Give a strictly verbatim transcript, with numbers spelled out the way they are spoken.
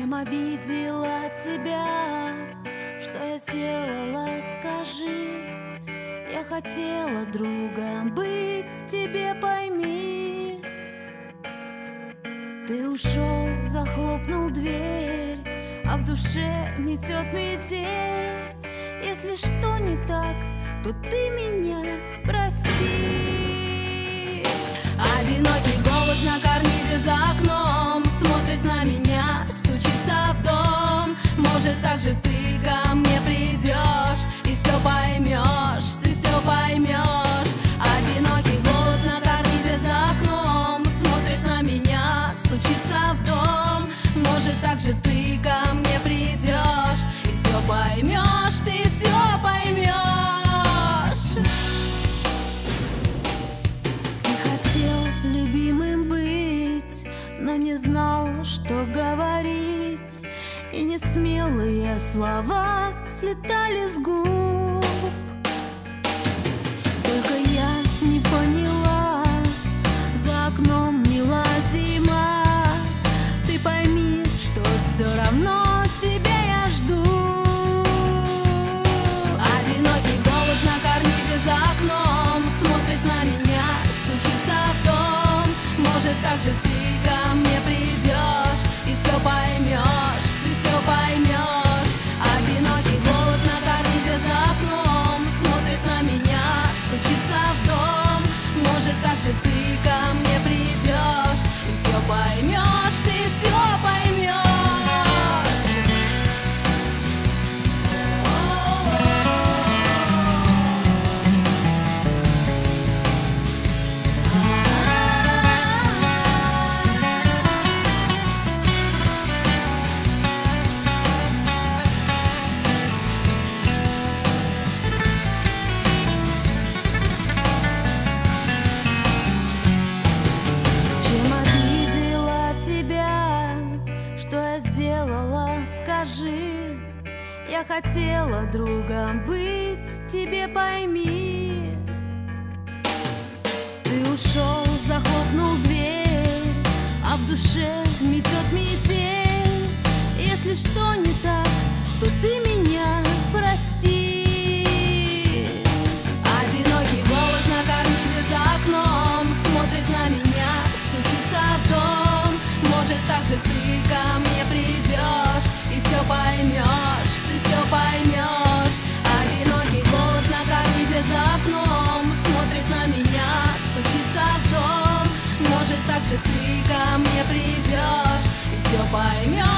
Чем обидела тебя? Что я сделала, скажи. Я хотела другом быть, тебе пойми. Ты ушел, захлопнул дверь, а в душе метет метель. Если что не так, то ты меня прости. Одинокий голубь на карнизе за окном смотрит на меня, стучится в дом. Может, так же ты ко мне придешь и все поймешь, ты все поймешь. Одинокий голубь на карнизе за окном смотрит на меня, стучится в дом. Может, так же ты ко мне придешь и все поймешь, ты все поймешь. Не хотел любимым быть, но не знал, что говорить, и несмелые слова слетали с губ. Только я не поняла, за окном мила зима. Ты пойми, что все равно тебя я жду. Одинокий голубь на карнизе за окном смотрит на меня, стучится в дом. Может, так же ты ко мне придешь и все поймешь, ты все поймешь. Одинокий голубь на карнизе за окном смотрит на меня, стучится в дом. Может, так же ты ко мне придешь и все поймешь, ты все поймешь. Чем обидела тебя? Что я сделала, скажи. Я хотела другом быть, тебе пойми. Ты ушел, захлопнул дверь, а в душе метет метель. Если что не так, то ты меня прости. Одинокий голубь на карнизе за окном смотрит на меня, стучится в дом. Может, так же ты ко мне придешь и все поймешь, ты все поймешь. Одинокий голубь на карнизе за окном смотрит на меня, стучится в дом. Может, так же ты ко мне придешь и все поймешь.